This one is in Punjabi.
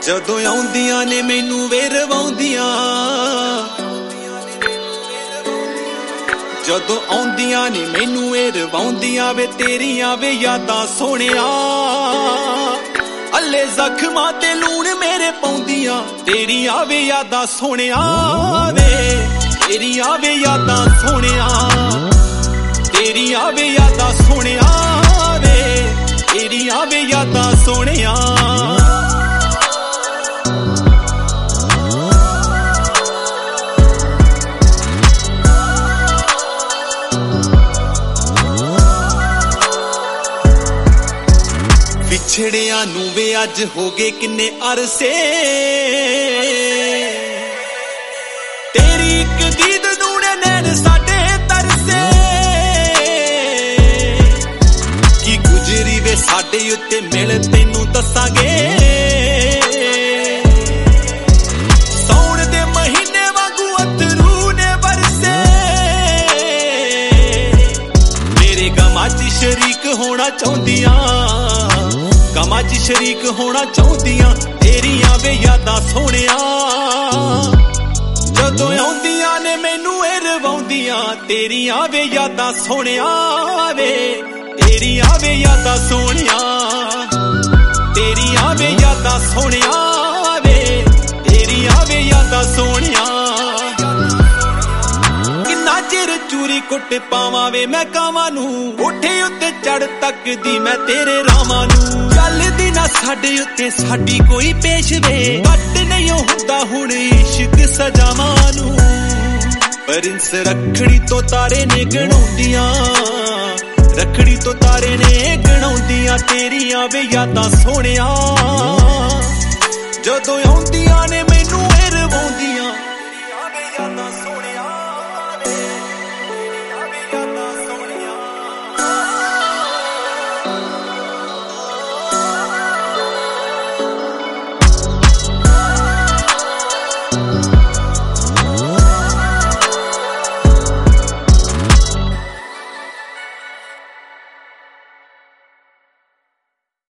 ਜਦੋਂ ਆਉਂਦੀਆਂ ਨੇ ਮੈਨੂੰ ਵੇ ਰਵਾਉਂਦੀਆਂ, ਜਦੋਂ ਆਉਂਦੀਆਂ ਨੇ ਮੈਨੂੰ ਇਹ ਰਵਾਉਂਦੀਆਂ ਵੇ ਤੇਰੀਆਂ ਵੇ ਯਾਦਾਂ ਸੋਹਣਿਆ। ਅੱਲੇ ਜ਼ਖਮਾਂ ਤੇ ਲੂਣ ਮੇਰੇ ਪਾਉਂਦੀਆਂ ਤੇਰੀਆਂ ਵੇ ਯਾਦਾਂ ਸੋਹਣਿਆ ਵੇ, ਤੇਰੀਆਂ ਵੇ ਯਾਦਾਂ ਸੋਹਣਿਆ, ਤੇਰੀਆਂ ਵੇ ਯਾਦਾਂ ਸੋਹਣਿਆ ਵੇ, ਤੇਰੀਆਂ ਵੇ ਯਾਦਾਂ ਸੋਹਣਿਆ। ਵਿਛੜਿਆਂ ਨੂੰ ਵੇ ਅੱਜ ਹੋ ਗਏ ਕਿੰਨੇ ਅਰਸੇ, ਤੇਰੀ ਇੱਕ ਦੀਦ ਨੂੰ ਨੇ ਨੈਣ ਸਾਡੇ ਤਰਸੇ। ਕੀ ਗੁਜ਼ਰੀ ਵੇ ਸਾਡੇ ਉੱਤੇ ਮਿਲ ਤੈਨੂੰ ਦੱਸਾਂਗੇ, ਸੌਣ ਦੇ ਮਹੀਨੇ ਵਾਂਗੂ ਅਥਰੂ ਨੇ ਵਰਸੇ। ਮੇਰੇ ਗਮਾਂ 'ਚ ਸ਼ਰੀਕ ਹੋਣਾ ਚਾਹੁੰਦੀਆਂ, ਗਮਾਂ 'ਚ ਸ਼ਰੀਕ ਹੋਣਾ ਚਾਹੁੰਦੀਆਂ ਤੇਰੀਆਂ ਵੇ ਯਾਦਾਂ ਸੋਹਣਿਆ। ਜਦੋਂ ਆਉਂਦੀਆਂ ਨੇ ਮੈਨੂੰ ਇਹ ਰਵਾਉਂਦੀਆਂ ਤੇਰੀਆਂ ਵੇ ਯਾਦਾਂ ਸੋਹਣਿਆ ਵੇ, ਤੇਰੀਆਂ ਵੇ ਯਾਦਾਂ ਸੋਹਣਿਆ, ਤੇਰੀਆਂ ਵੇ ਯਾਦਾਂ ਸੋਹਣਿਆ ਵੇ, ਤੇਰੀਆਂ ਵੇ ਯਾਦਾਂ ਸੋਹਣਿਆ। ਕਿੰਨਾ ਚਿਰ ਚੂਰੀ ਕੁੱਟ ਪਾਵਾਂ ਵੇ ਮੈਂ ਕਾਵਾਂ ਨੂੰ, ਕੋਠੇ ਉੱਤੇ ਚੜ ਤੱਕਦੀ ਮੈਂ ਤੇਰੇ ਰਾਵਾਂ ਨੂੰ। ਚੱਲਦੀ ਨਾ ਸਾਡੇ ਉੱਤੇ ਸਾਡੀ ਕੋਈ ਪੇਸ਼ਵੇ, ਘੱਟ ਨਹੀਂ ਹੁੰਦਾ ਹੁਣ ਇਸ਼ਕ ਸਜਾਵਾਂ ਨੂੰ। ਪ੍ਰਿੰਸ ਰੱਖੜੀ ਤੋਂ ਤਾਰੇ ਨੇ ਗਣਾਉਂਦੀਆਂ, ਰੱਖੜੀ ਤੋਂ ਤਾਰੇ ਨੇ ਗਣਾਉਂਦੀਆਂ ਤੇਰੀਆਂ ਵੇ ਯਾਦਾਂ ਸੋਹਣਿਆ। ਜਦੋਂ ਆਉਂਦੀਆਂ ਨੇ